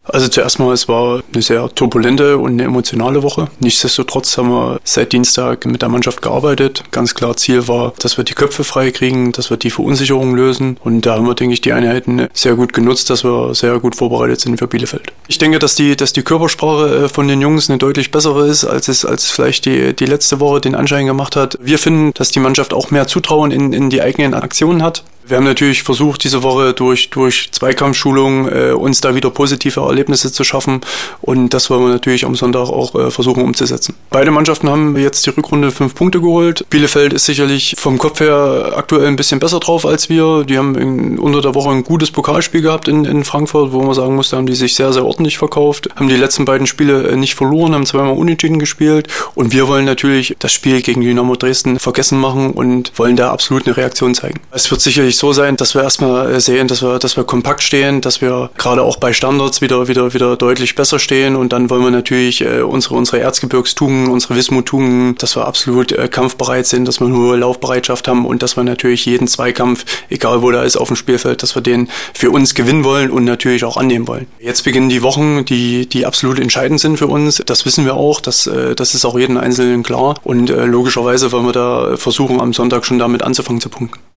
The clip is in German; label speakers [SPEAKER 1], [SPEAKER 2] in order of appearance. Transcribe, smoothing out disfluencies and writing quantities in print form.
[SPEAKER 1] Also zuerst mal, es war eine sehr turbulente und eine emotionale Woche. Nichtsdestotrotz haben wir seit Dienstag mit der Mannschaft gearbeitet. Ganz klar Ziel war, dass wir die Köpfe frei kriegen, dass wir die Verunsicherung lösen. Und da haben wir, denke ich, die Einheiten sehr gut genutzt, dass wir sehr gut vorbereitet sind für Bielefeld. Ich denke, dass die Körpersprache von den Jungs eine deutlich bessere ist, als es vielleicht die letzte Woche den Anschein gemacht hat. Wir finden, dass die Mannschaft auch mehr Zutrauen in die eigenen Aktionen hat. Wir haben natürlich versucht, diese Woche durch Zweikampfschulung uns da wieder positive Erlebnisse zu schaffen, und das wollen wir natürlich am Sonntag auch versuchen umzusetzen. Beide Mannschaften haben jetzt die Rückrunde 5 Punkte geholt. Bielefeld ist sicherlich vom Kopf her aktuell ein bisschen besser drauf als wir. Die haben unter der Woche ein gutes Pokalspiel gehabt in Frankfurt, wo man sagen muss, da haben die sich sehr, sehr ordentlich verkauft, haben die letzten beiden Spiele nicht verloren, haben zweimal unentschieden gespielt, und wir wollen natürlich das Spiel gegen Dynamo Dresden vergessen machen und wollen da absolut eine Reaktion zeigen. Es wird sicherlich so sein, dass wir erstmal sehen, dass wir kompakt stehen, dass wir gerade auch bei Standards wieder deutlich besser stehen, und dann wollen wir natürlich unsere Erzgebirgstugenden, unsere Wismut-Tugenden, dass wir absolut kampfbereit sind, dass wir eine hohe Laufbereitschaft haben und dass wir natürlich jeden Zweikampf, egal wo der ist auf dem Spielfeld, dass wir den für uns gewinnen wollen und natürlich auch annehmen wollen. Jetzt beginnen die Wochen, die absolut entscheidend sind für uns. Das wissen wir auch, das ist auch jedem Einzelnen klar, und logischerweise wollen wir da versuchen, am Sonntag schon damit anzufangen zu punkten.